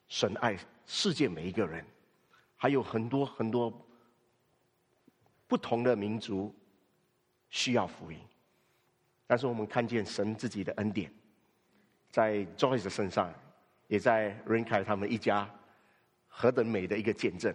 神爱世界每一个人，还有很多很多不同的民族需要福音。但是我们看见神自己的恩典，在 Joyce 的身上，也在 Rinkai 他们一家何等美的一个见证。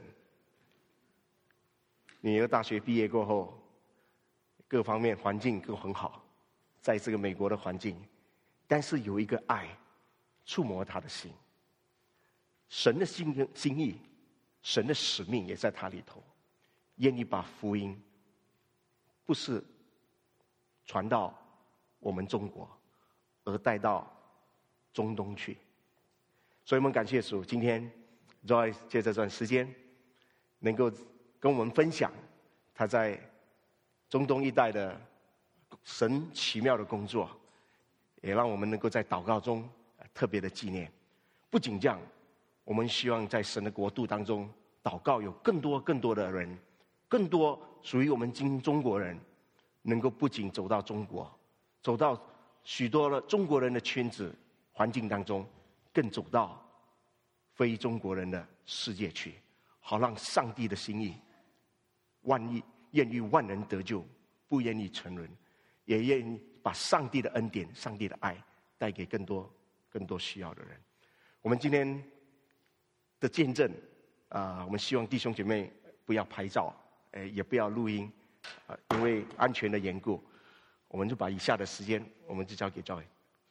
女儿大学毕业过后，各方面环境都很好，在这个美国的环境，但是有一个爱触摸他的心，神的心意，神的使命也在他里头，愿意把福音不是传到我们中国，而带到中东去。所以我们感谢主，今天 Joyce 借这段时间能够跟我们分享他在中东一带的神奇妙的工作，也让我们能够在祷告中特别的纪念。不仅这样，我们希望在神的国度当中祷告，有更多更多的人，更多属于我们中国人，能够不仅走到中国，走到许多的中国人的圈子环境当中，更走到非中国人的世界去，好让上帝的心意愿意万人得救，不愿意沉沦，也愿意把上帝的恩典、上帝的爱带给更多需要的人。我们今天的见证我们希望弟兄姐妹不要拍照，也不要录音，因为安全的缘故，我们就把以下的时间我们就交给Joy。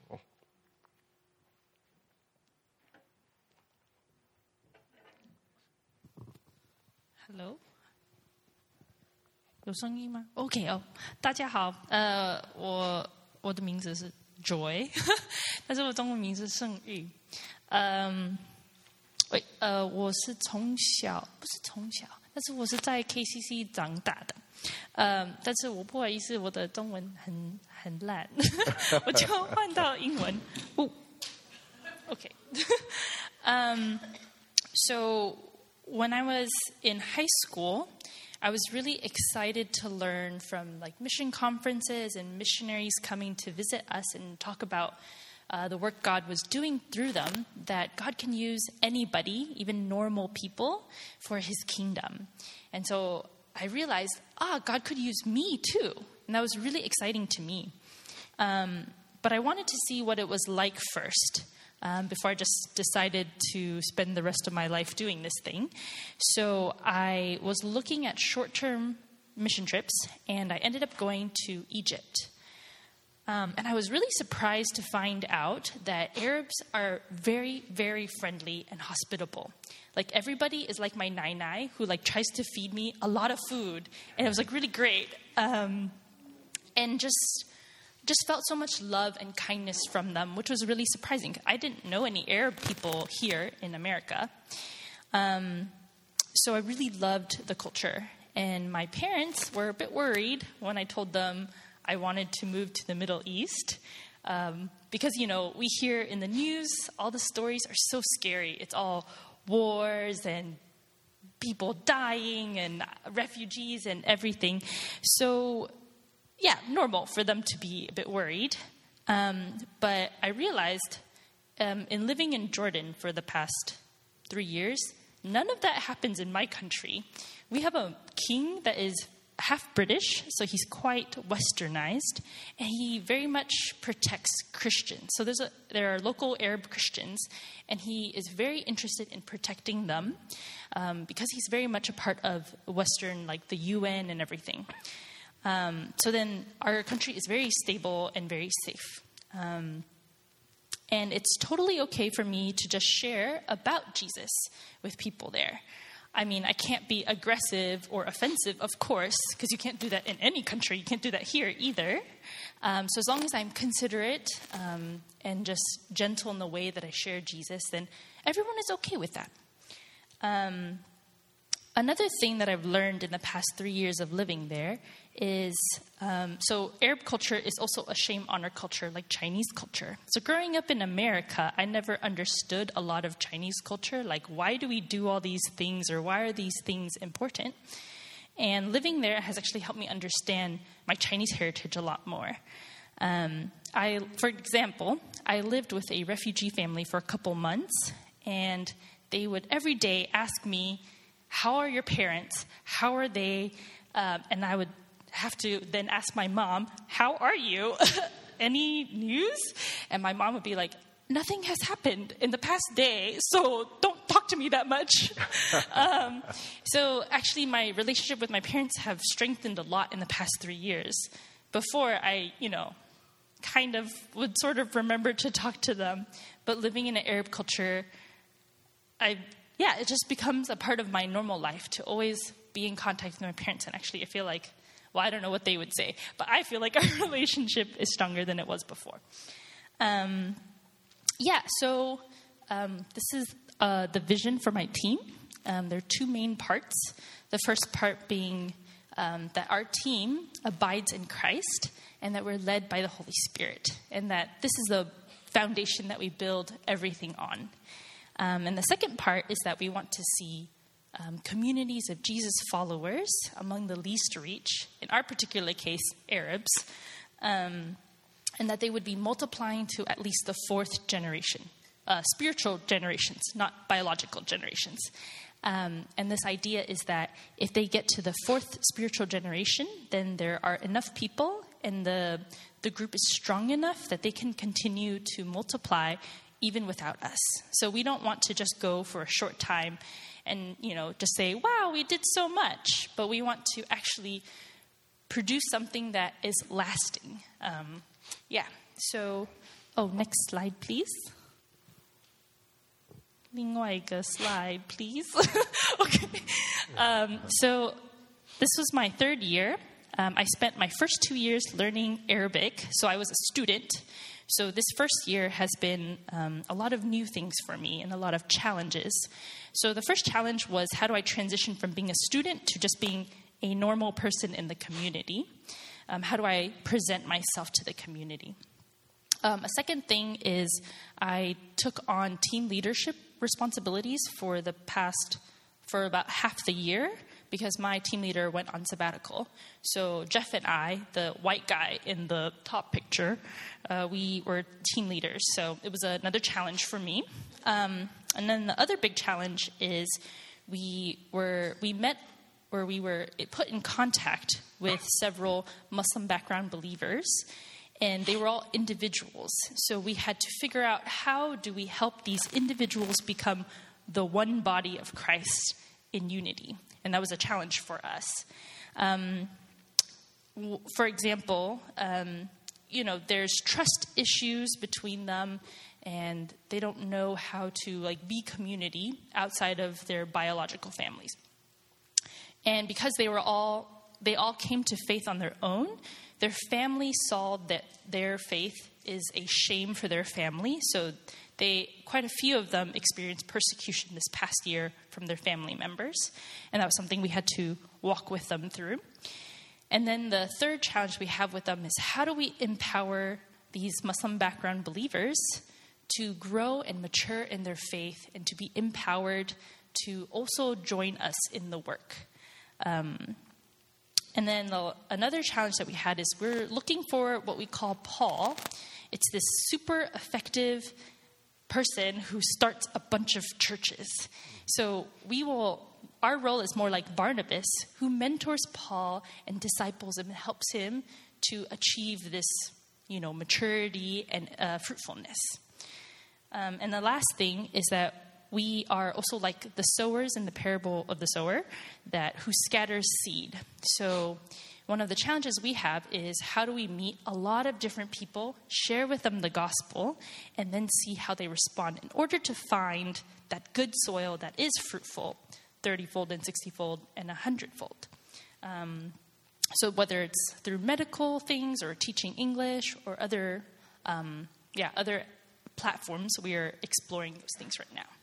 Hello， 有声音吗 ？OK 哦，大家好，我的名字是 Joy， 但是我中文名字是盛玉。我是不是从小，但是我是在 KCC 长大的。但是我不好意思，我的中文很烂，我就换到英文。OK， So when I was in high school, I was really excited to learn from like mission conferences and missionaries coming to visit us and talk about the work God was doing through them, that God can use anybody, even normal people, for his kingdom. And so I realized, God could use me too. And that was really exciting to me. But I wanted to see what it was like first, before I just decided to spend the rest of my life doing this thing. So I was looking at short-term mission trips, and I ended up going to Egypt. And I was really surprised to find out that Arabs are very, very friendly and hospitable. Like everybody is like my nai who like tries to feed me a lot of food, and it was like really great. And just felt so much love and kindness from them, which was really surprising. I didn't know any Arab people here in America. So I really loved the culture. And my parents were a bit worried when I told them I wanted to move to the Middle East. Because, you know, we hear in the news, all the stories are so scary. It's all wars and people dying and refugees and everything. So, yeah, normal for them to be a bit worried. But I realized in living in Jordan for the past 3 years, none of that happens in my country. We have a king that is half British, so he's quite westernized, and he very much protects Christians. So there are local Arab Christians, and he is very interested in protecting them because he's very much a part of Western, like the UN and everything. So then our country is very stable and very safe. And it's totally okay for me to just share about Jesus with people there. I mean, I can't be aggressive or offensive, of course, because you can't do that in any country. You can't do that here either. So as long as I'm considerate and just gentle in the way that I share Jesus, then everyone is okay with that. Another thing that I've learned in the past 3 years of living there is, so Arab culture is also a shame-honor culture, like Chinese culture. So growing up in America, I never understood a lot of Chinese culture, like why do we do all these things or why are these things important? And living there has actually helped me understand my Chinese heritage a lot more. For example, I lived with a refugee family for a couple months, And they would every day ask me, how are your parents? How are they? And I would have to then ask my mom, how are you? Any news? And my mom would be like, nothing has happened in the past day, so don't talk to me that much. So actually, my relationship with my parents have strengthened a lot in the past 3 years. Before, I, kind of would sort of remember to talk to them. But living in an Arab culture, it just becomes a part of my normal life to always be in contact with my parents. And actually, I feel like, I don't know what they would say, but I feel like our relationship is stronger than it was before. So this is the vision for my team. There are 2 main parts. The first part being that our team abides in Christ and that we're led by the Holy Spirit, and that this is the foundation that we build everything on. And the second part is that we want to see communities of Jesus followers among the least reach, in our particular case, Arabs, and that they would be multiplying to at least the 4th generation, spiritual generations, not biological generations. And this idea is that if they get to the 4th spiritual generation, then there are enough people and the group is strong enough that they can continue to multiply even without us. So we don't want to just go for a short time and, just say, wow, we did so much. But we want to actually produce something that is lasting. So, next slide, please. 另外一个 slide, please. Okay. So this was my 3rd year. I spent my first 2 years learning Arabic, so I was a student. So this first year has been a lot of new things for me and a lot of challenges. So the first challenge was, how do I transition from being a student to just being a normal person in the community? How do I present myself to the community? A second thing is I took on team leadership responsibilities for about half the year because my team leader went on sabbatical. So Jeff and I, the white guy in the top picture, we were team leaders. So it was another challenge for me. And then the other big challenge is we were put in contact with several Muslim background believers, and they were all individuals. So we had to figure out, how do we help these individuals become the one body of Christ in unity? And that was a challenge for us. For example, there's trust issues between them, and they don't know how to be community outside of their biological families. And because they all came to faith on their own, their family saw that their faith is a shame for their family. So quite a few of them experienced persecution this past year from their family members. And that was something we had to walk with them through. And then the third challenge we have with them is, how do we empower these Muslim background believers to grow and mature in their faith and to be empowered to also join us in the work? And then another challenge that we had is we're looking for what we call Paul. It's this super effective person who starts a bunch of churches. So our role is more like Barnabas, who mentors Paul and disciples him and helps him to achieve this, maturity and fruitfulness. And the last thing is that we are also like the sowers in the parable of the sower who scatters seed. So one of the challenges we have is, how do we meet a lot of different people, share with them the gospel, and then see how they respond in order to find that good soil that is fruitful, 30-fold and 60-fold and 100-fold. So whether it's through medical things or teaching English or other platforms, we are exploring those things right now.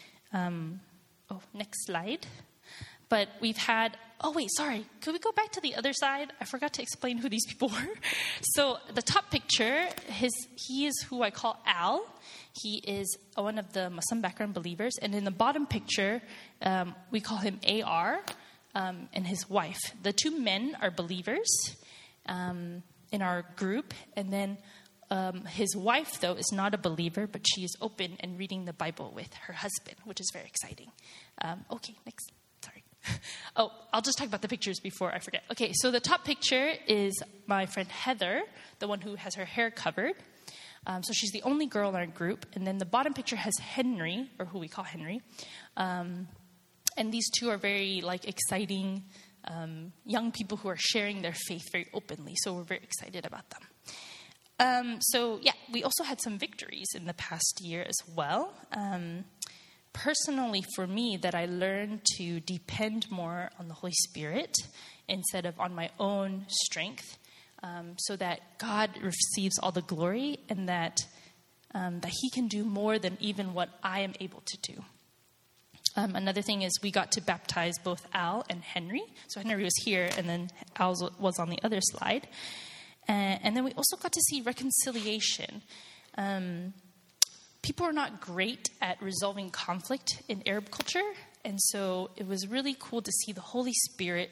Next slide. But we've had, could we go back to the other side? I forgot to explain who these people were. So the top picture, he is who I call Al. He is one of the Muslim background believers. And in the bottom picture, we call him AR, and his wife. The two men are believers in our group. And then his wife, though, is not a believer, but she is open and reading the Bible with her husband, which is very exciting. Okay, next. Sorry. Oh, I'll just talk about the pictures before I forget. Okay, so the top picture is my friend Heather, the one who has her hair covered. So she's the only girl in our group. And then the bottom picture has Henry, or who we call Henry. And these two are very exciting young people who are sharing their faith very openly. So we're very excited about them. We also had some victories in the past year as well. Personally, for me, that I learned to depend more on the Holy Spirit instead of on my own strength, so that God receives all the glory and that He can do more than even what I am able to do. Another thing is we got to baptize both Al and Henry. So Henry was here, and then Al was on the other slide. And then we also got to see reconciliation. People are not great at resolving conflict in Arab culture. And so it was really cool to see the Holy Spirit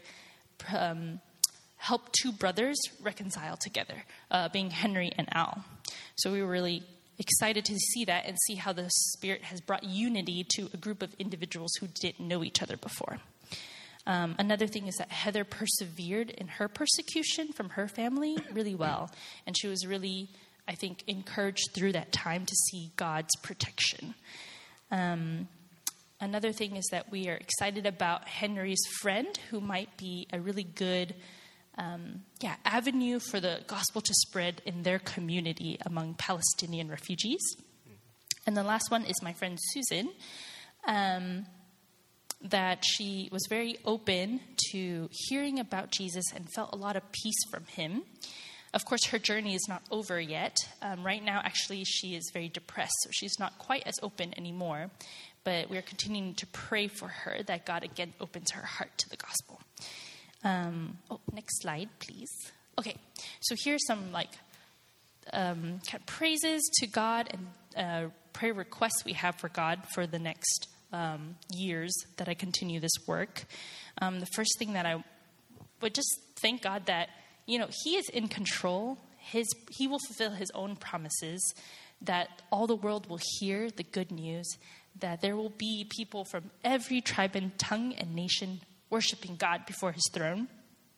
help two brothers reconcile together, being Henry and Al. So we were really excited to see that and see how the Spirit has brought unity to a group of individuals who didn't know each other before. Another thing is that Heather persevered in her persecution from her family really well. And she was really, I think, encouraged through that time to see God's protection. Another thing is that we are excited about Henry's friend, who might be a really good avenue for the gospel to spread in their community among Palestinian refugees. And the last one is my friend Susan, that she was very open to hearing about Jesus and felt a lot of peace from him. Of course, her journey is not over yet. Right now, actually, she is very depressed, so she's not quite as open anymore. But we are continuing to pray for her that God again opens her heart to the gospel. Next slide, please. Okay, so here's some kind of praises to God and prayer requests we have for God for the next years that I continue this work. The first thing that I would just thank God that, He is in control. He will fulfill His own promises, that all the world will hear the good news, that there will be people from every tribe and tongue and nation worshiping God before His throne.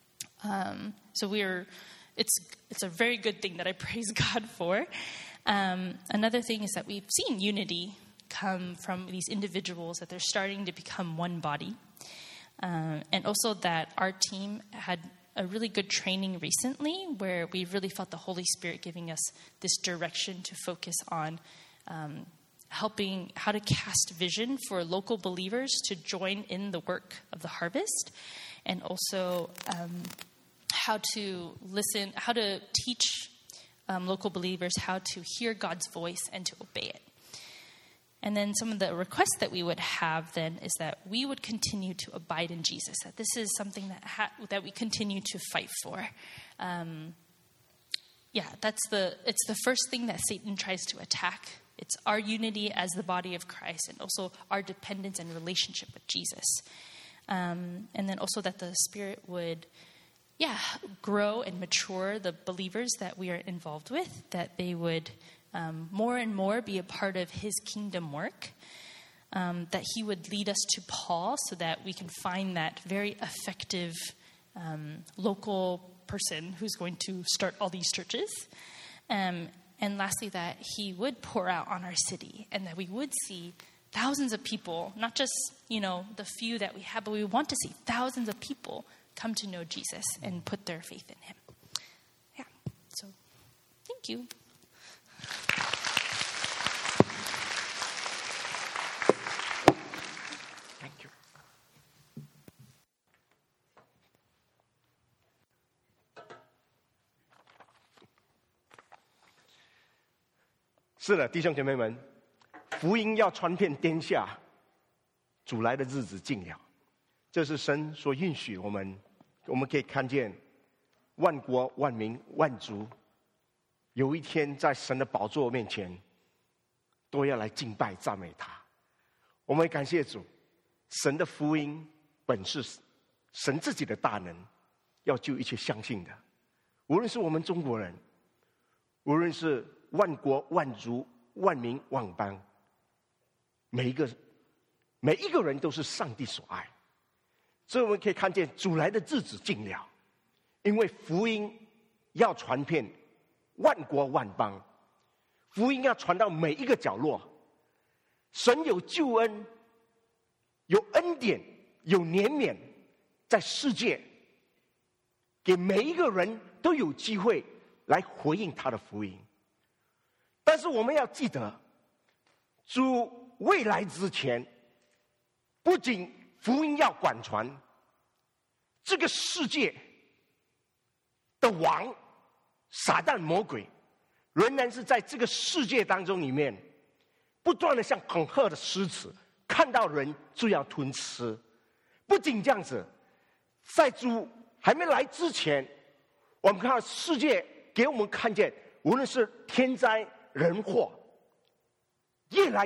It's a very good thing that I praise God for. Another thing is that we've seen unity come from these individuals, that they're starting to become one body. And also that our team had a really good training recently where we really felt the Holy Spirit giving us this direction to focus on helping how to cast vision for local believers to join in the work of the harvest, and also how to teach local believers how to hear God's voice and to obey it. And then some of the requests that we would have then is that we would continue to abide in Jesus, that this is something that we continue to fight for. It's the first thing that Satan tries to attack. It's our unity as the body of Christ, and also our dependence and relationship with Jesus. And then also that the Spirit would, grow and mature the believers that we are involved with, that they would more and more be a part of His kingdom work, that He would lead us to Paul so that we can find that very effective local person who's going to start all these churches. And lastly, that He would pour out on our city, and that we would see thousands of people, not just, the few that we have, but we want to see thousands of people come to know Jesus and put their faith in Him. Yeah, so thank you. Thank you.是的，弟兄姐妹们，福音要传遍天下，主来的日子近了。这是神所允许我们可以看见万国万民万族有一天在神的宝座面前都要来敬拜赞美他。我们感谢主，神的福音本是神自己的大能，要救一切相信的。无论是我们中国人， 无论是万国万族万民万邦，每一个人都是上帝所爱。所以我们可以看见主来的日子近了，因为福音要传遍万国万邦，福音要传到每一个角落。神有救恩，有恩典，有怜悯，在世界给每一个人都有机会来回应他的福音。但是我们要记得，主未来之前，不仅福音要广传，这个世界的王撒旦魔鬼仍然是在这个世界当中里面不断的像恐吓的狮子，看到人就要吞吃。不仅这样子，在主还没来之前，我们看到世界给我们看见，无论是天灾人祸，越来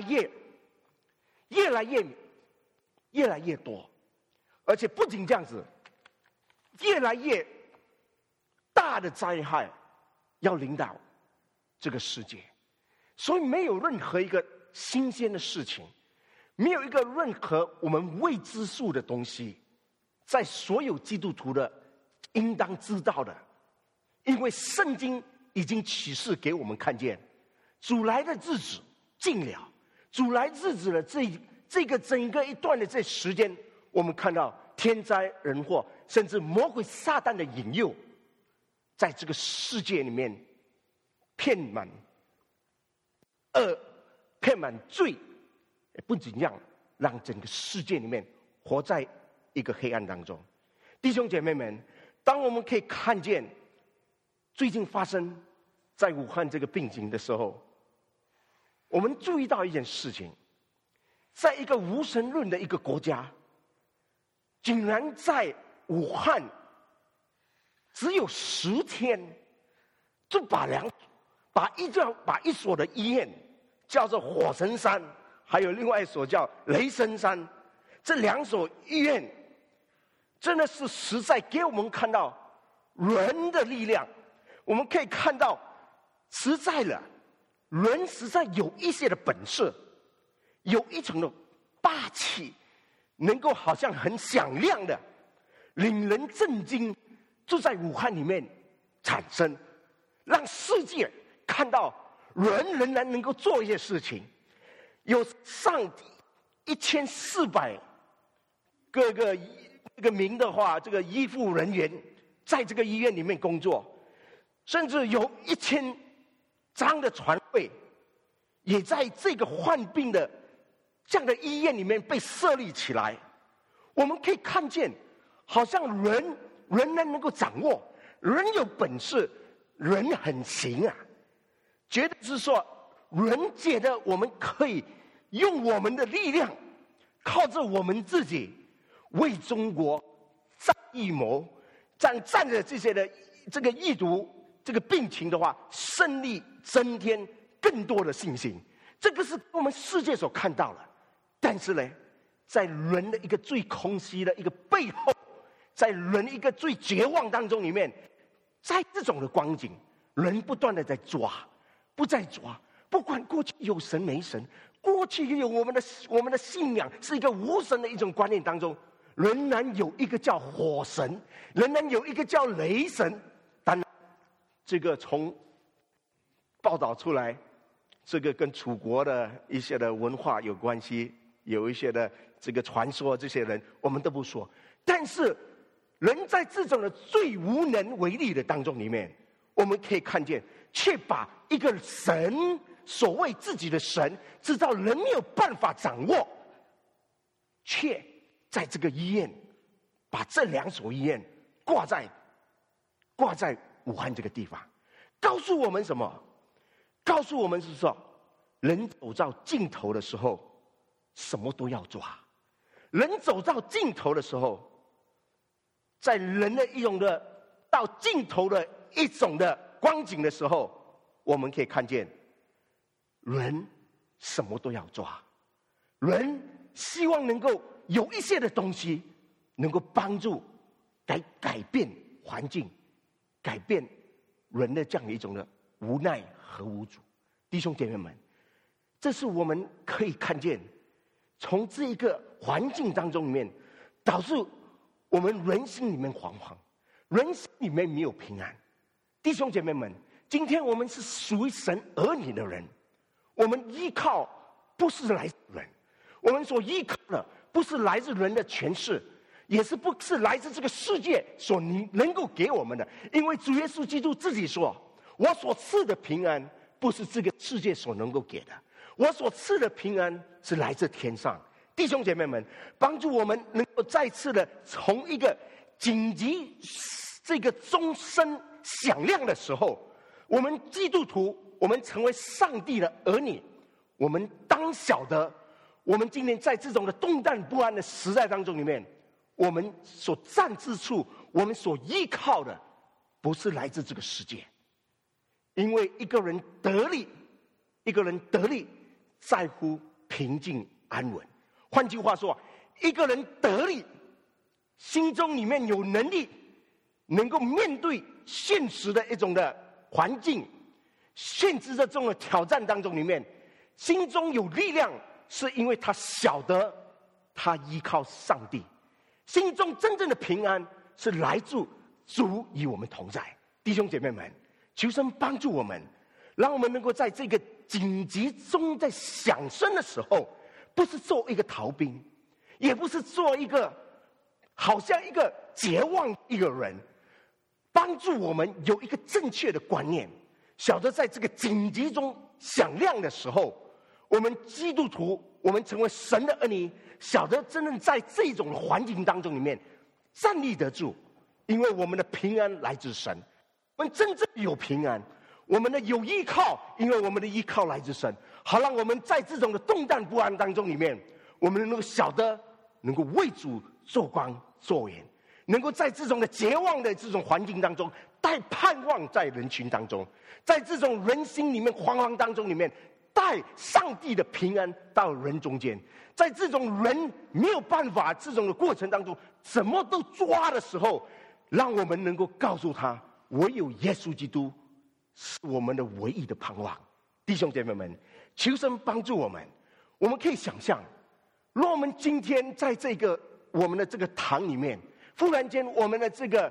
越多，而且不仅这样子，越来越大的灾害要临到这个世界。所以没有任何一个新鲜的事情，没有一个任何我们未知数的东西，在所有基督徒的应当知道的。因为圣经已经启示给我们看见，主来的日子近了。主来日子的这个整个一段的这时间，我们看到天灾人祸，甚至魔鬼撒旦的引诱，在这个世界里面遍满恶，遍满罪。不仅这样，让整个世界里面活在一个黑暗当中。弟兄姐妹们，当我们可以看见最近发生在武汉这个病情的时候，我们注意到一件事情，在一个无神论的一个国家，竟然在武汉只有10天，就把一所的医院叫做火神山，还有另外一所叫雷神山，这2所医院真的是实在给我们看到人的力量。我们可以看到，实在了，人实在有一些的本事，有一种的霸气，能够好像很响亮的，令人震惊，就在武汉里面产生，让世界看到人仍然能够做一些事情。有上1400各个名的话，这个医护人员在这个医院里面工作，甚至有1000张的床位，也在这个患病的这样的医院里面被设立起来。我们可以看见，好像人仍然能够掌握，人有本事，人很行啊。绝对是说，人觉得我们可以用我们的力量，靠着我们自己为中国战一谋，站着这些的这个疫毒这个病情的话，胜利增添更多的信心。这个是我们世界所看到的。但是呢，在人的一个最空虚的一个背后，在人一个最绝望当中里面，在这种的光景，人不断的在抓，不管过去有神没神，过去有我们的信仰是一个无神的一种观念当中，仍然有一个叫火神，仍然有一个叫雷神。当然这个从报道出来，这个跟楚国的一些的文化有关系，有一些的这个传说，这些人我们都不说。但是人在这种的最无能为力的当中里面，我们可以看见，却把一个神，所谓自己的神，知道人没有办法掌握，却在这个医院把这2所医院挂在武汉这个地方，告诉我们什么？告诉我们是说，人走到尽头的时候，什么都要抓。人走到尽头的时候，在人的一种的到尽头的一种的光景的时候，我们可以看见，人什么都要抓。人希望能够有一些的东西，能够帮助改变环境，改变人的这样的一种的无奈和无助。弟兄姐妹们，这是我们可以看见，从这一个环境当中里面，导致我们人心里面惶惶，人心里面没有平安。弟兄姐妹们，今天我们是属于神儿女的人，我们依靠不是来自人，我们所依靠的不是来自人的权势，也是不是来自这个世界所能够给我们的。因为主耶稣基督自己说，我所赐的平安不是这个世界所能够给的，我所赐的平安是来自天上。弟兄姐妹们，帮助我们能够再次的从一个紧急这个钟声响亮的时候，我们基督徒，我们成为上帝的儿女，我们当晓得，我们今天在这种的动荡不安的时代当中里面，我们所站之处，我们所依靠的不是来自这个世界。因为一个人得力，一个人得力在乎平静安稳。换句话说，一个人得力，心中里面有能力，能够面对现实的一种的环境，现实的这种的挑战当中里面，心中有力量，是因为他晓得他依靠上帝，心中真正的平安是来自主与我们同在。弟兄姐妹们，求神帮助我们，让我们能够在这个紧急中在响声的时候，不是做一个逃兵，也不是做一个好像一个绝望一个人，帮助我们有一个正确的观念，晓得在这个紧急中响亮的时候，我们基督徒，我们成为神的儿女，晓得真正在这种环境当中里面站立得住，因为我们的平安来自神，我们真正有平安，我们的有依靠，因为我们的依靠来自神。好让我们在这种的动荡不安当中里面，我们能够晓得能够为主做光做盐，能够在这种的绝望的这种环境当中带盼望在人群当中，在这种人心里面惶惶当中里面带上帝的平安到人中间，在这种人没有办法这种的过程当中怎么都抓的时候，让我们能够告诉他，唯有耶稣基督是我们的唯一的盼望。弟兄姐妹们，求神帮助我们。我们可以想象，若我们今天在这个我们的这个堂里面，忽然间我们的这个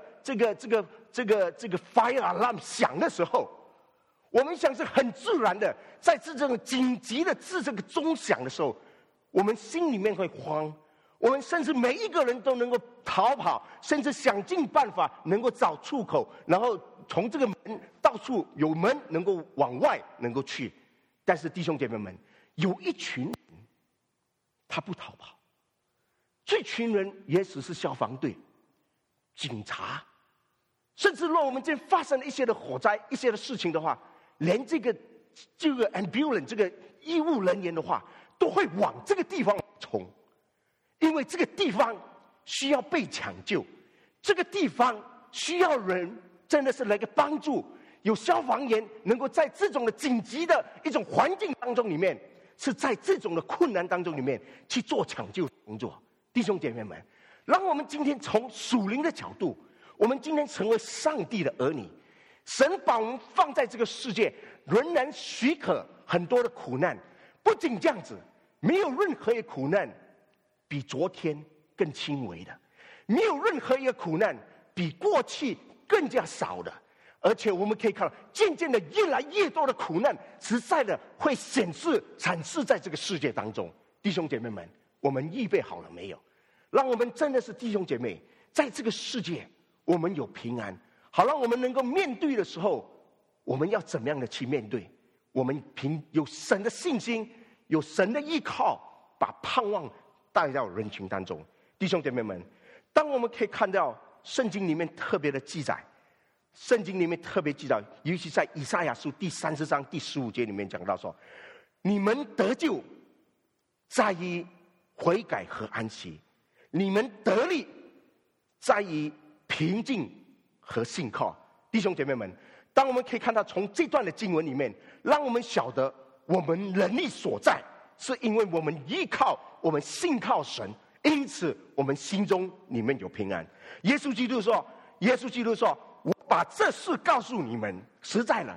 fire alarm 响的时候，我们想是很自然的，在这种紧急的这个钟响的时候，我们心里面会慌，我们甚至每一个人都能够逃跑，甚至想尽办法能够找出口，然后从这个门到处有门能够往外能够去。但是弟兄姐妹们，有一群人他不逃跑，这群人也许是消防队、警察，甚至若我们今天发生了一些的火灾、一些的事情的话，连这个 ambulance 这个医务人员的话，都会往这个地方冲，因为这个地方需要被抢救，这个地方需要人真的是来个帮助，有消防员能够在这种的紧急的一种环境当中里面，是在这种的困难当中里面去做抢救工作。弟兄姐妹们，让我们今天从属灵的角度，我们今天成为上帝的儿女，神把我们放在这个世界，仍然许可很多的苦难。不仅这样子，没有任何一个苦难比昨天更轻微的，没有任何一个苦难比过去更加少的。而且我们可以看到，渐渐的越来越多的苦难实在的会展示在这个世界当中。弟兄姐妹们，我们预备好了没有？让我们真的是弟兄姐妹，在这个世界我们有平安，好让我们能够面对的时候，我们要怎么样的去面对？我们有神的信心，有神的依靠，把盼望带到人群当中。弟兄姐妹们，当我们可以看到圣经里面特别的记载，圣经里面特别记载，尤其在以赛亚书第30章第15节里面讲到说，你们得救在于悔改和安息，你们得力在于平静和信靠。弟兄姐妹们，当我们可以看到从这段的经文里面，让我们晓得我们能力所在，是因为我们依靠，我们信靠神，因此我们心中里面有平安。耶稣基督说，我把这事告诉你们，实在了，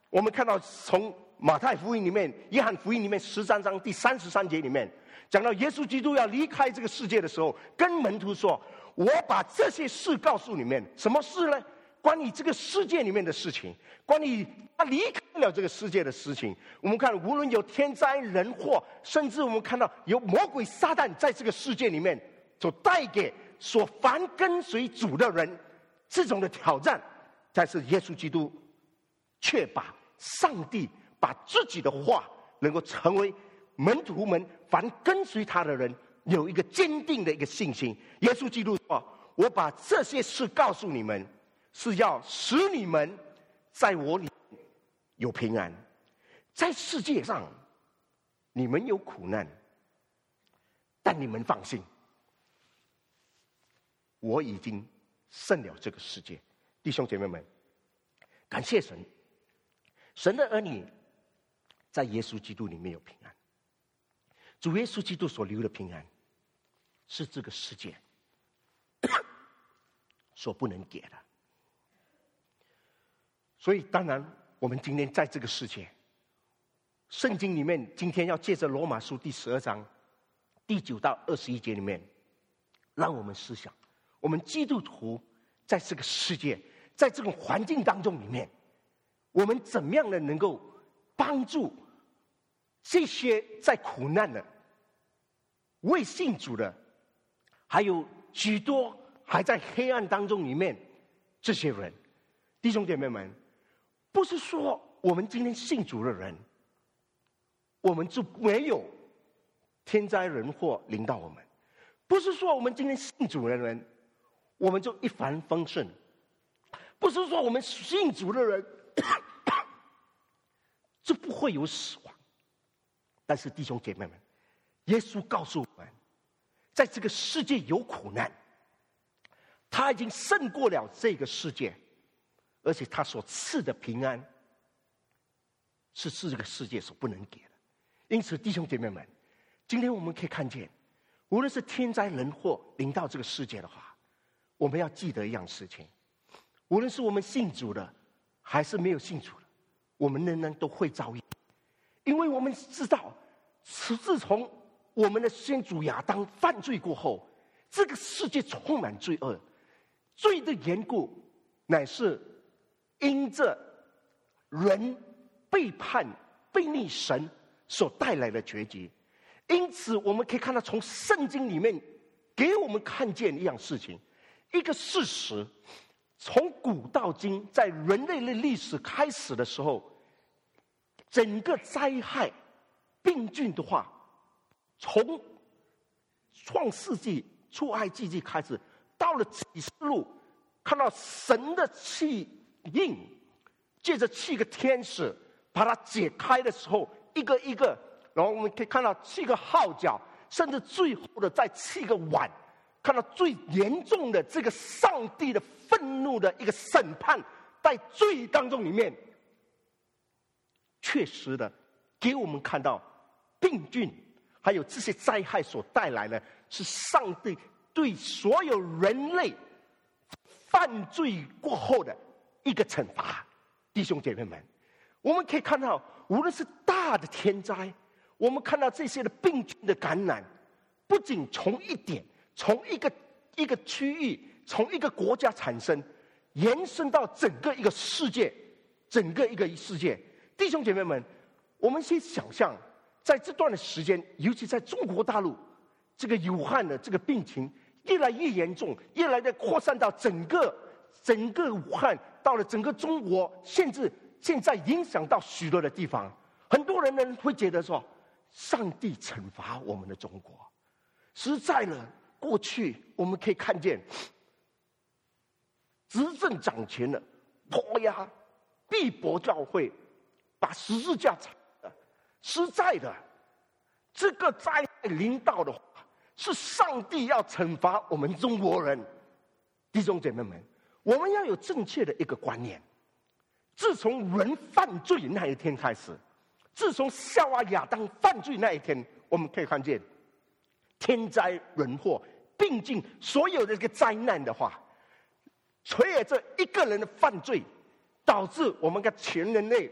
我们看到从马太福音里面、约翰福音里面13章第33节里面，讲到耶稣基督要离开这个世界的时候，跟门徒说：“我把这些事告诉你们。”什么事呢？关于这个世界里面的事情，关于他离开了这个世界的事情。我们看，无论有天灾人祸，甚至我们看到有魔鬼撒旦在这个世界里面所带给所凡跟随主的人这种的挑战，但是耶稣基督却把上帝把自己的话能够成为门徒们凡跟随他的人有一个坚定的一个信心。耶稣基督说：“我把这些事告诉你们，是要使你们在我里面有平安。在世界上你们有苦难，但你们放心，我已经胜了这个世界。”弟兄姐妹们，感谢神，神的儿女在耶稣基督里面有平安。主耶稣基督所留的平安，是这个世界所不能给的。所以当然我们今天在这个世界，圣经里面今天要借着罗马书第12章第9到21节里面，让我们思想，我们基督徒在这个世界，在这种环境当中里面，我们怎么样的能够帮助这些在苦难的、未信主的，还有许多还在黑暗当中里面这些人。弟兄姐妹们，不是说我们今天信主的人，我们就没有天灾人祸临到我们，不是说我们今天信主的人我们就一帆风顺，不是说我们信主的人就不会有死亡。但是弟兄姐妹们，耶稣告诉我们，在这个世界有苦难，他已经胜过了这个世界，而且他所赐的平安是这个世界所不能给的。因此弟兄姐妹们，今天我们可以看见，无论是天灾人祸临到这个世界的话，我们要记得一样事情，无论是我们信主的还是没有信主的，我们仍然都会遭遇。因为我们知道，自从我们的先祖亚当犯罪过后，这个世界充满罪恶，罪的缘故乃是因着人背叛背逆神所带来的结局。因此我们可以看到，从圣经里面给我们看见一样事情，一个事实，从古到今，在人类的历史开始的时候，整个灾害病菌的话，从创世纪出埃及记开始，到了启示录，看到神的气印借着7个天使把它解开的时候，一个一个，然后我们可以看到7个号角，甚至最后的在7个碗，看到最严重的这个上帝的愤怒的一个审判，在罪当中里面，确实的给我们看到病菌还有这些灾害所带来的是上帝对所有人类犯罪过后的一个惩罚。弟兄姐妹们，我们可以看到，无论是大的天灾，我们看到这些的病菌的感染，不仅从一点，从一个区域，从一个国家产生，延伸到整个一个世界，整个一个世界。弟兄姐妹们，我们先想象，在这段的时间，尤其在中国大陆，这个武汉的这个病情越来越严重，越来越扩散到整个武汉，到了整个中国，甚至现在影响到许多的地方。很多人呢会觉得说，上帝惩罚我们的中国。实在了，过去我们可以看见，执政掌权的迫压逼迫教会，把十字架踩了。实在的，这个灾害临到的话，是上帝要惩罚我们中国人。弟兄姐妹们，我们要有正确的一个观念，自从人犯罪那一天开始，自从夏娃亚当犯罪那一天，我们可以看见天灾人祸病菌所有的这个灾难的话，随着一个人的犯罪，导致我们的全人类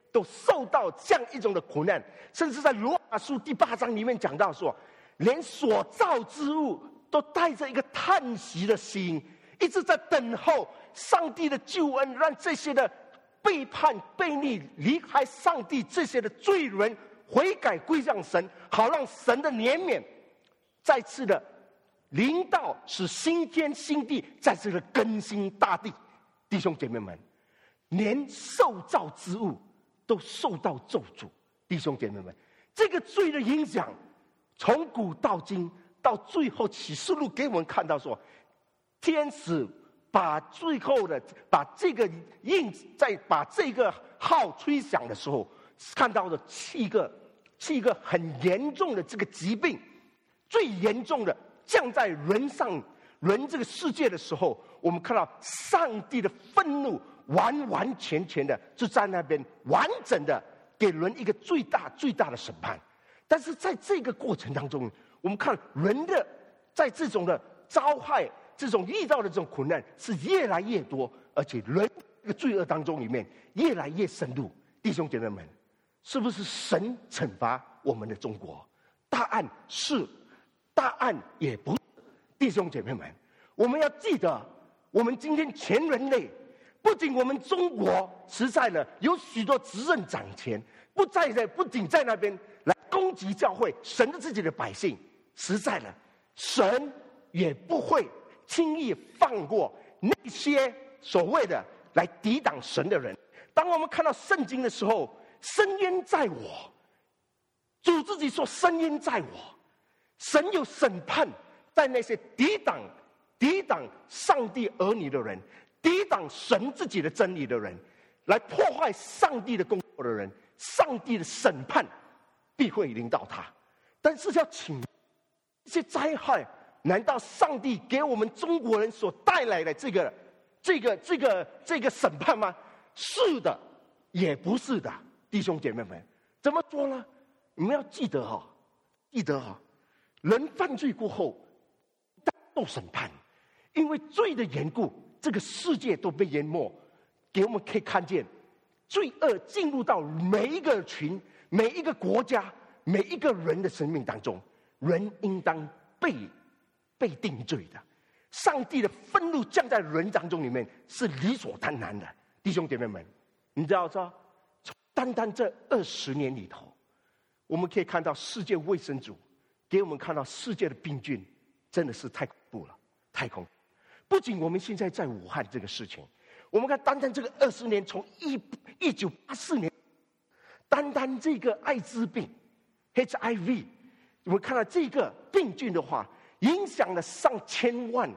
都受到这样一种的苦难，甚至在罗马书第8章里面讲到说，连所造之物都带着一个叹息的心，一直在等候上帝的救恩，让这些的背叛、背逆、离开上帝这些的罪人悔改归向神，好让神的怜悯再次的临到，使新天新地再次的更新大地。弟兄姐妹们，连受造之物都受到咒诅。弟兄姐妹们，这个罪的影响从古到今，到最后启示录给我们看到说，天使把最后的把这个在把这个号吹响的时候，看到的七个很严重的这个疾病，最严重的降在人这个世界的时候，我们看到上帝的愤怒完完全全的就在那边完整的给人一个最大的审判。但是在这个过程当中，我们看人的在这种的遭害，这种遇到的这种苦难是越来越多，而且人这个罪恶当中里面越来越深入。弟兄姐妹们，是不是神惩罚我们的中国？答案是，答案也不是。弟兄姐妹们，我们要记得，我们今天全人类，不仅我们中国实在呢有许多执政掌权，不仅在那边来攻击教会神的自己的百姓，实在呢，神也不会轻易放过那些所谓的来抵挡神的人。当我们看到圣经的时候，深渊在我，主自己说深渊在我，神有审判在那些抵挡上帝儿女的人，抵挡神自己的真理的人，来破坏上帝的工作的人，上帝的审判必会临到他。但是要请这些灾害，难道上帝给我们中国人所带来的这个审判吗？是的，也不是的。弟兄姐妹们，怎么说呢？你们要记得人犯罪过后受审判，因为罪的缘故，这个世界都被淹没。给我们可以看见，罪恶进入到每一个群、每一个国家、每一个人的生命当中，人应当被定罪的。上帝的愤怒降在人当中里面是理所当然的。弟兄姐妹们，你知道说，单单这20年里头，我们可以看到世界卫生组给我们看到世界的病菌真的是太恐怖了，太恐怖。不仅我们现在在武汉这个事情，我们看单单这个20年，从1984年，单单这个艾滋病 HIV， 我们看到这个病菌的话，影响了上千万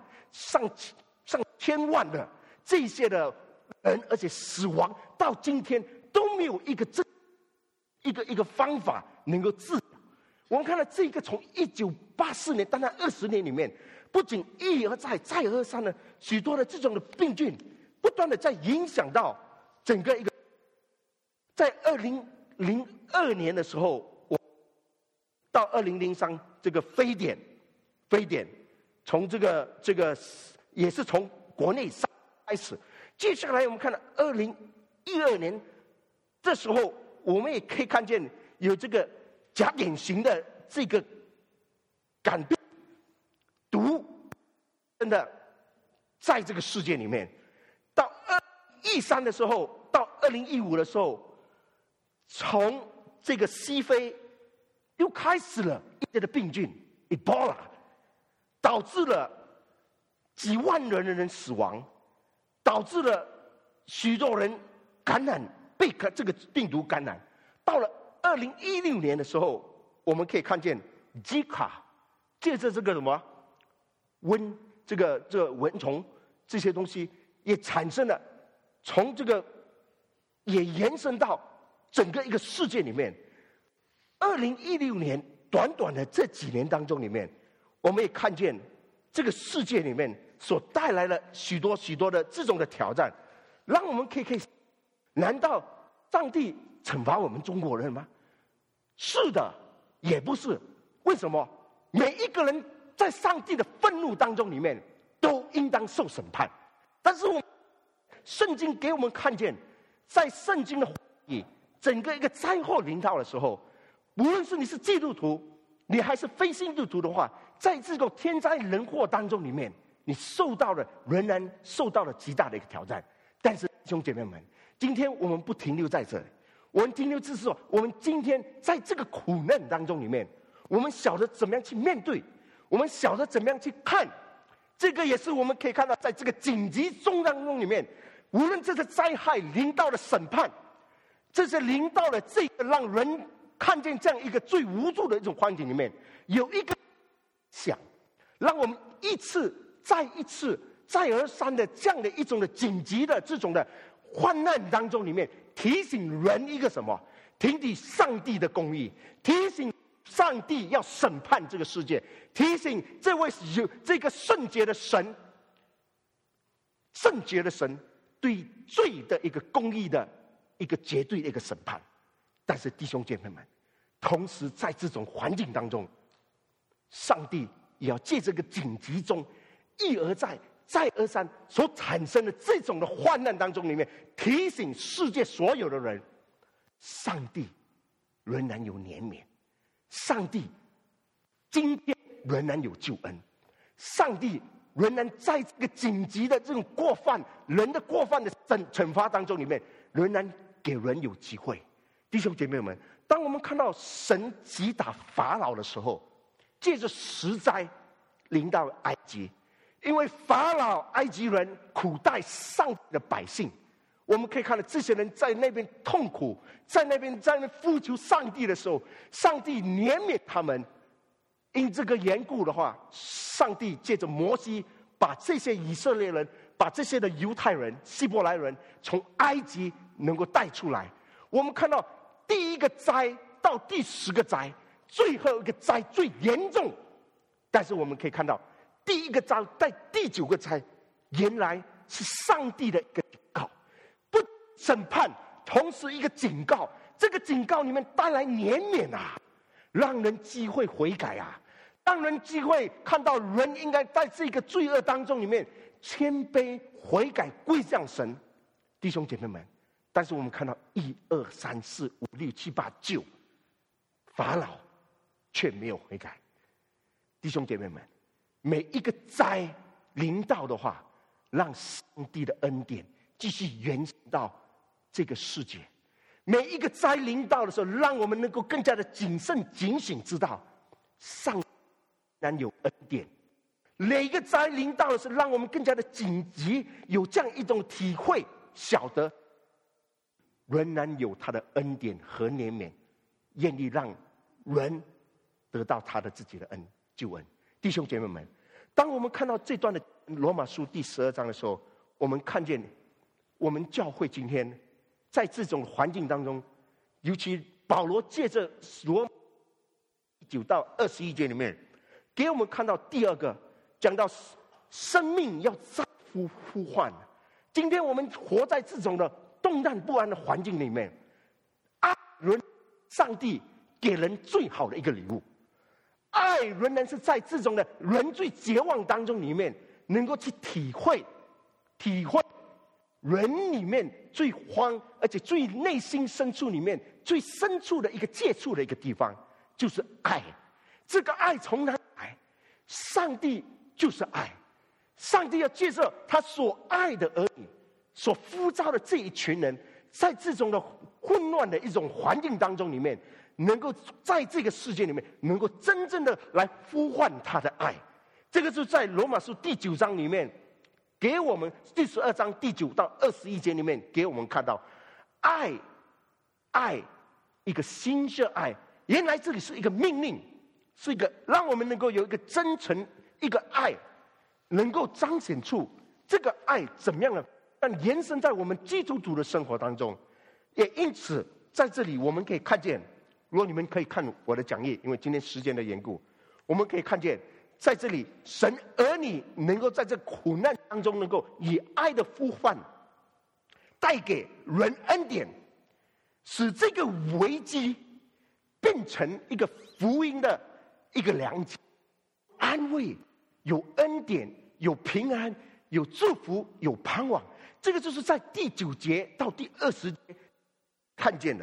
的这些的人，而且死亡到今天都没有一个方法能够治疗。我们看到这个从1984年单单20年里面，不仅一而再再而三的许多的这种的病菌不断的在影响到整个一个。在2002年的时候，到2003这个非典从这个也是从国内开始。接下来我们看到2012年，这时候我们也可以看见有这个甲典型的这个感病毒，真的在这个世界里面。到2013的时候，到2015的时候，从这个西非又开始了一些的病菌 Ebola， 导致了几万人的人死亡，导致了许多人感染，被这个病毒感染。到了2016年的时候，我们可以看见 Zika， 借着这个什么这个蚊虫这些东西也产生了，从这个也延伸到整个一个世界里面。2016年短短的这几年当中里面，我们也看见这个世界里面所带来了许多的这种的挑战，让我们可以难道上帝惩罚我们中国人吗？是的，也不是。为什么？每一个人在上帝的愤怒当中里面都应当受审判。但是圣经给我们看见，在圣经的话语， 整个一个灾祸临到的时候，无论是你是基督徒，你还是非基督徒的话，在这个天灾人祸当中里面，你仍然受到了极大的一个挑战。但是弟兄姐妹们，今天我们不停留在这里，我们停留只是说，我们今天在这个苦难当中里面，我们晓得怎么样去面对，我们晓得怎么样去看。这个也是我们可以看到，在这个紧急中当中里面，无论这些灾害临到了审判，这些临到了这个让人看见这样一个最无助的一种环境里面，有一个想让我们一次再而三的这样的一种的紧急的这种的患难当中里面，提醒人一个什么？提醒上帝的公义，提醒上帝要审判这个世界，提醒这个圣洁的神对罪的一个公义的一个绝对的一个审判。但是弟兄姐妹们，同时在这种环境当中，上帝也要借这个紧急中一而再再而三所产生的这种的患难当中里面，提醒世界所有的人，上帝仍然有怜悯，上帝今天仍然有救恩，上帝仍然在这个紧急的这种人的过犯的惩罚当中里面，仍然给人有机会。弟兄姐妹们，当我们看到神击打法老的时候，借着10灾临到埃及，因为法老埃及人苦待上帝的百姓，我们可以看到这些人在那边痛苦，在那边呼求上帝的时候，上帝怜悯他们。因这个缘故的话，上帝借着摩西把这些以色列人，把这些的犹太人、希伯来人从埃及能够带出来。我们看到第一个灾到第10个灾，最后一个灾最严重，但是我们可以看到第一个灾在第9个灾，原来是上帝的一个警告，不审判，同时一个警告。这个警告里面带来怜悯啊，让人机会悔改啊，让人机会看到人应该在这个罪恶当中里面谦卑悔改归向神。弟兄姐妹们，但是我们看到1、2、3、4、5、6、7、8、9，法老却没有悔改。弟兄姐妹们，每一个灾临到的话，让上帝的恩典继续延伸到这个世界。每一个灾临到的时候，让我们能够更加的谨慎警醒，知道上帝仍然有恩典。每一个灾临到的时候，让我们更加的紧急，有这样一种体会，晓得仍然有他的恩典和怜悯，愿意让人得到他的自己的救恩。弟兄姐妹们，当我们看到这段的罗马书第12章的时候，我们看见我们教会今天在这种环境当中，尤其保罗借着罗马9到21节里面，给我们看到第2个讲到生命要再呼唤。今天我们活在这种的动荡不安的环境里面，爱人上帝给人最好的一个礼物，爱仍然是在这种的人最绝望当中里面，能够去体会人里面最慌，而且最内心深处里面最深处的一个接触的一个地方，就是爱。这个爱从哪来？上帝就是爱，上帝要借着他所爱的儿女，所呼召的这一群人，在这种的混乱的一种环境当中里面，能够在这个世界里面，能够真正的来呼唤他的爱。这个就在罗马书第9章里面，给我们第12章第9到21节里面，给我们看到爱，一个新的爱。原来这里是一个命令，是一个让我们能够有一个真诚一个爱，能够彰显出这个爱怎么样呢？但延伸在我们基督徒的生活当中。也因此在这里我们可以看见，如果你们可以看我的讲义，因为今天时间的缘故，我们可以看见在这里神儿女能够在这苦难当中，能够以爱的呼唤带给人恩典，使这个危机变成一个福音的一个良机，安慰，有恩典，有平安，有祝福，有盼望。这个就是在第9节到第20节看见的。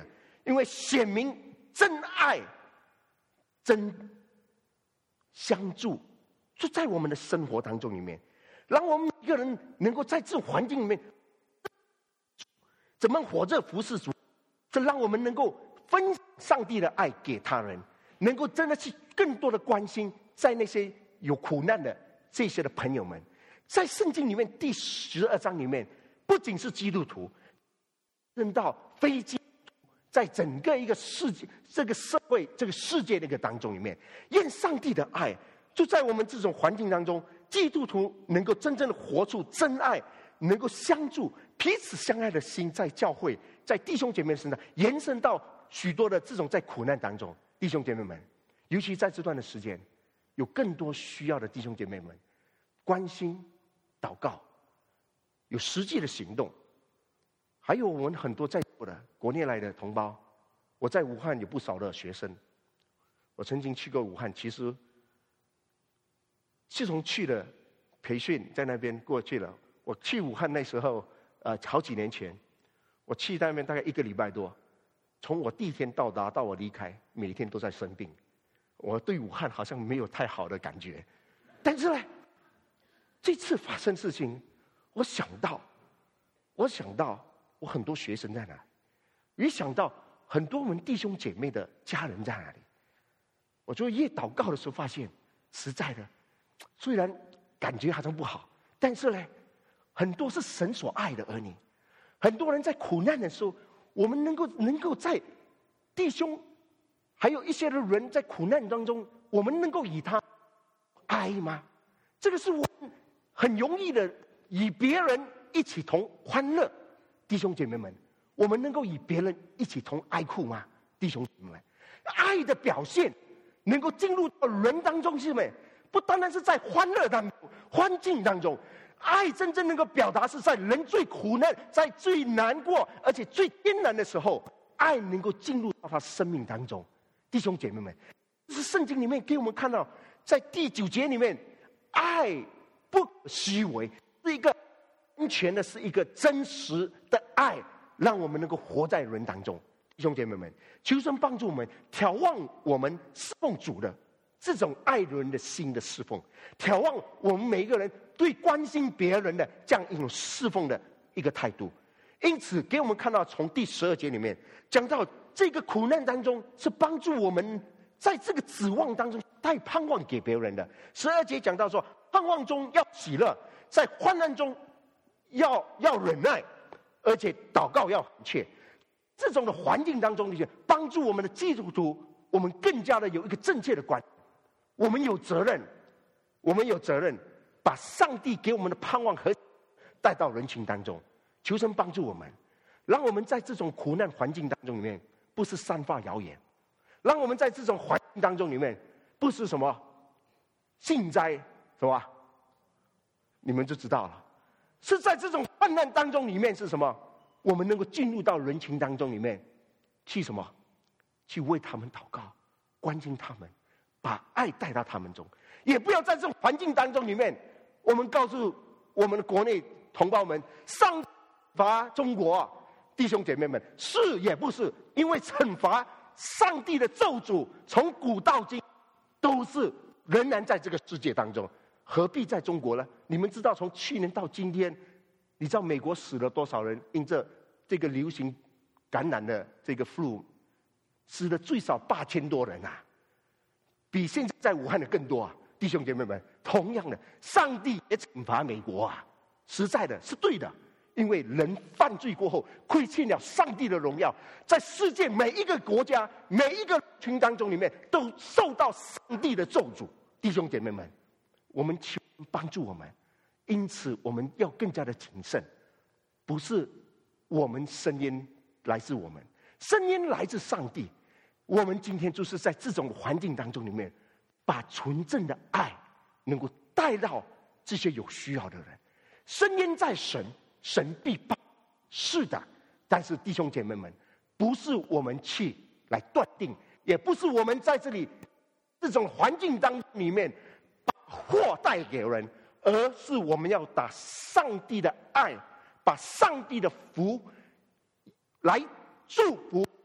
因为显明真爱、真相助，就在我们的生活当中里面，让我们每个人能够在这种环境里面，怎么活着服侍主，这让我们能够分享上帝的爱给他人，能够真的去更多的关心在那些有苦难的这些的朋友们。在圣经里面第12章里面，不仅是基督徒，认到非基督徒，在整个一个世界、这个社会、这个世界那个当中里面，愿上帝的爱就在我们这种环境当中，基督徒能够真正的活出真爱，能够相助、彼此相爱的心，在教会、在弟兄姐妹身上延伸到许多的这种在苦难当中，弟兄姐妹们，尤其在这段的时间，有更多需要的弟兄姐妹们，关心、祷告，有实际的行动，还有我们很多在座的国内来的同胞。我在武汉有不少的学生，我曾经去过武汉，其实自从去了培训，在那边过去了。我去武汉那时候，好几年前，我去那边大概1个礼拜多，从我第一天到达到我离开，每天都在生病。我对武汉好像没有太好的感觉，但是呢，这次发生事情，我想到我很多学生在哪里，也想到很多我们弟兄姐妹的家人在哪里。我就越祷告的时候发现，实在的，虽然感觉好像不好，但是呢，很多是神所爱的儿女。很多人在苦难的时候，我们能够在弟兄，还有一些的人在苦难当中，我们能够以他爱吗？这个是我们很容易的与别人一起同欢乐，弟兄姐妹们，我们能够与别人一起同哀哭吗？弟兄姐妹们，爱的表现能够进入到人当中，是没？不单单是在欢乐当中、环境当中，爱真正能够表达是在人最苦难、在最难过，而且最艰难的时候，爱能够进入到他生命当中。弟兄姐妹们，这是圣经里面给我们看到，在第9节里面，爱不虚伪，是一个完全的，是一个真实的爱，让我们能够活在人当中。弟兄姐妹们，求神帮助我们眺望我们侍奉主的这种爱人的心的侍奉，眺望我们每一个人对关心别人的这样一种侍奉的一个态度。因此给我们看到，从第12节里面讲到这个苦难当中是帮助我们在这个指望当中带盼望给别人的。12节讲到说，盼望中要喜乐，在患难中要忍耐，而且祷告要恳切。这种的环境当中，帮助我们的基督徒，我们更加的有一个正确的观念。我们有责任把上帝给我们的盼望和带到人群当中。求神帮助我们，让我们在这种苦难环境当中里面，不是散发谣言；让我们在这种环境当中里面，不是什么幸灾，是吧？你们就知道了，是在这种患难当中里面是什么？我们能够进入到人群当中里面，去什么？去为他们祷告，关心他们，把爱带到他们中。也不要在这种环境当中里面，我们告诉我们的国内同胞们，上罚中国，弟兄姐妹们，是也不是？因为惩罚上帝的咒诅，从古到今都是仍然在这个世界当中，何必在中国呢？你们知道，从去年到今天，你知道美国死了多少人？因这个流行感染的这个 flu， 死了最少8000多人啊，比现在在武汉的更多啊！弟兄姐妹们，同样的，上帝也惩罚美国啊，实在的是对的。因为人犯罪过后，亏欠了上帝的荣耀，在世界每一个国家、每一个群当中里面，都受到上帝的咒诅。弟兄姐妹们，我们求帮助我们，因此我们要更加的谨慎，不是我们声音来自我们，声音来自上帝。我们今天就是在这种环境当中里面，把纯正的爱能够带到这些有需要的人。声音在神，神必报。是的，但是弟兄姐妹们，不是我们去来断定，也不是我们在这里这种环境当中里面把祸带给人，而是我们要把上帝的爱，把上帝的福来祝福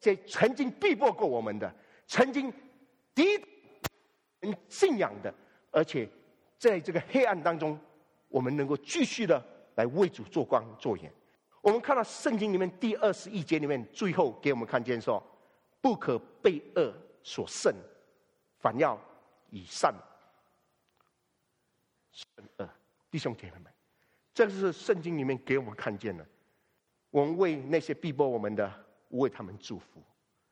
些曾经逼迫过我们的，曾经敌人信仰的，而且在这个黑暗当中，我们能够继续的来为主做光做盐。我们看到圣经里面第21节里面最后给我们看见说，不可被恶所胜，反要以善胜恶。弟兄姐妹们，这是圣经里面给我们看见的。我们为那些逼迫我们的，为他们祝福，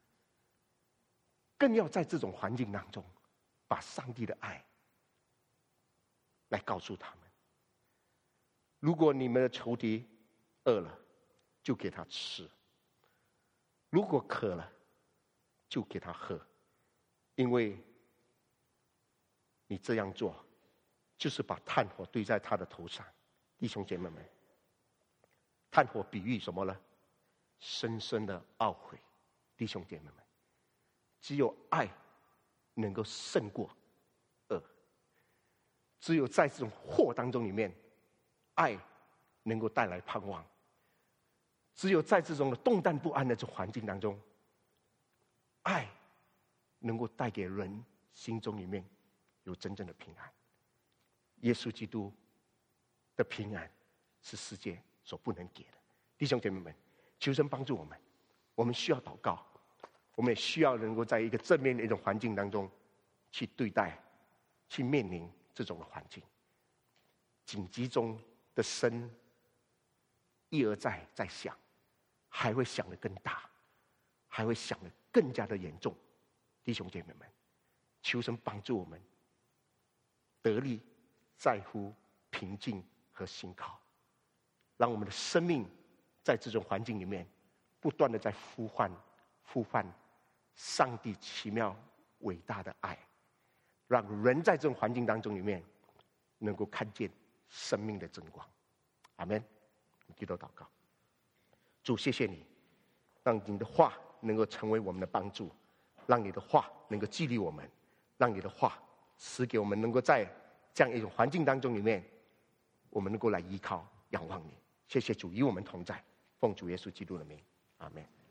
更要在这种环境当中把上帝的爱来告诉他们。如果你们的仇敌饿了，就给他吃；如果渴了，就给他喝，因为你这样做就是把炭火堆在他的头上。弟兄姐妹们，炭火比喻什么呢？深深的懊悔。弟兄姐妹们，只有爱能够胜过恶，只有在这种祸当中里面，爱能够带来盼望。只有在这种动荡不安的这环境当中，爱能够带给人心中里面有真正的平安。耶稣基督的平安是世界所不能给的。弟兄姐妹们，求神帮助我们，我们需要祷告，我们也需要能够在一个正面的一种环境当中去对待，去面临这种的环境。紧急中的声一而再再响，还会响得更大，还会响得更加的严重。弟兄姐妹们，求神帮助我们得力在乎平静和信靠，让我们的生命在这种环境里面不断的在呼唤上帝奇妙伟大的爱，让人在这种环境当中里面能够看见生命的真光。阿们。低头祷告。主，谢谢你，让你的话能够成为我们的帮助，让你的话能够激励我们，让你的话使给我们能够在这样一种环境当中里面，我们能够来依靠仰望你。谢谢主与我们同在，奉主耶稣基督的名，阿们。